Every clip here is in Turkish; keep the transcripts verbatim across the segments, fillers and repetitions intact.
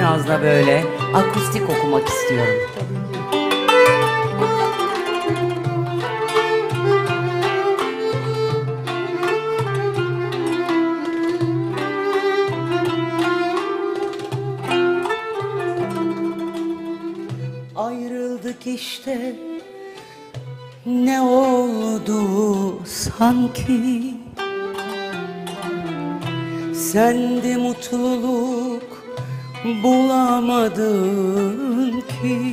biraz da böyle akustik okumak istiyorum. Ayrıldık işte, ne oldu sanki? Sen de mutluluk bulamadın ki.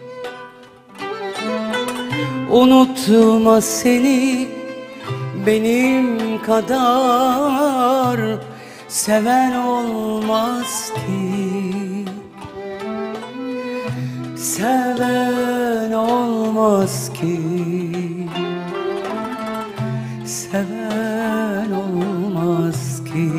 Unutma seni benim kadar seven olmaz ki. Seven olmaz ki. Seven olmaz ki.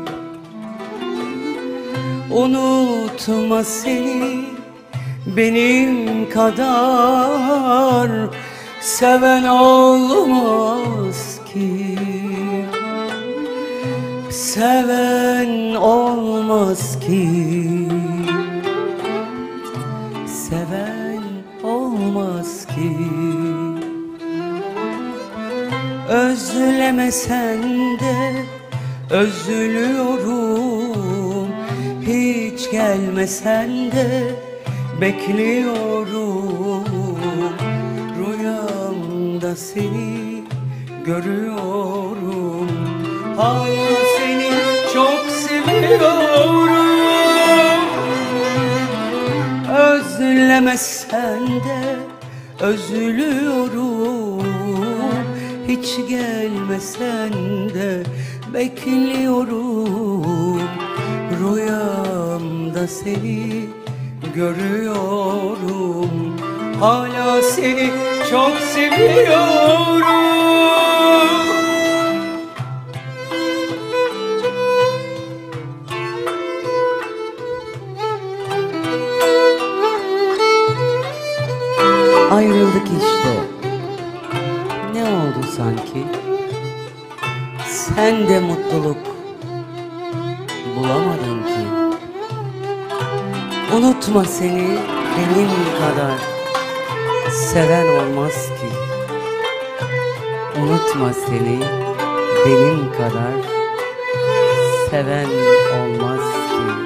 Unutma seni benim kadar seven olmaz ki. Seven olmaz ki. Seven olmaz ki. Özlemesen de özlüyorum, hiç gelmesen de bekliyorum. Rüyamda seni görüyorum, hala seni çok seviyorum. Özlemesen de özlüyorum, hiç gelmesen de bekliyorum. Rüyamda seni görüyorum, hala seni çok seviyorum. Ayrıldık işte, ne oldu sanki? Sen de mutluluk bulamadın ki. Unutma seni benim kadar seven olmaz ki. Unutma seni benim kadar seven olmaz ki.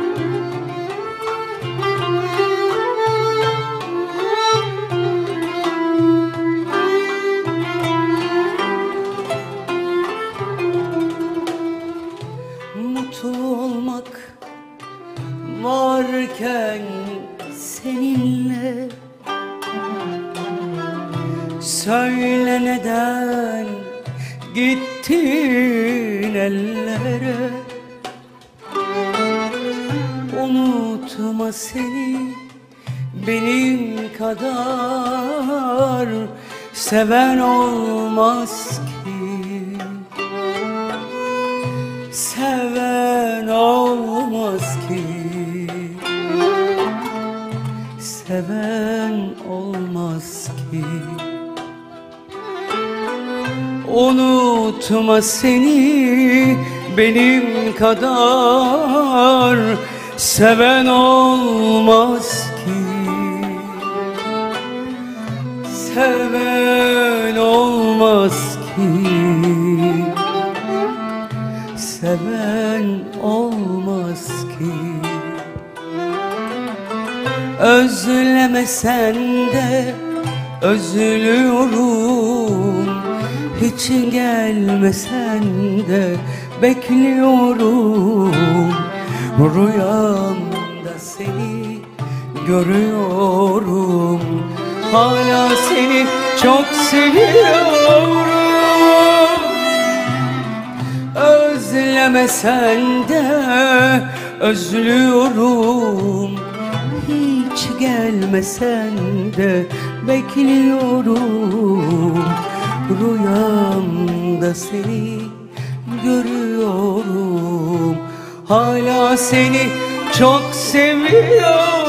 Mutlu olmak varken seninle, söyle neden gittin ellere? Unutma seni benim kadar seven olmaz ki. Seven olmaz ki. Seven olmaz ki. Unutma seni benim kadar seven olmaz ki. Seven olmaz ki. Seven olmaz ki. Özlemesen de özlüyorum, hiç gelmesen de bekliyorum. Rüyamda seni görüyorum, hala seni çok seviyorum. Özlemesen de özlüyorum, hiç gelmesen de bekliyorum. Rüyamda seni görüyorum, hala seni çok seviyorum.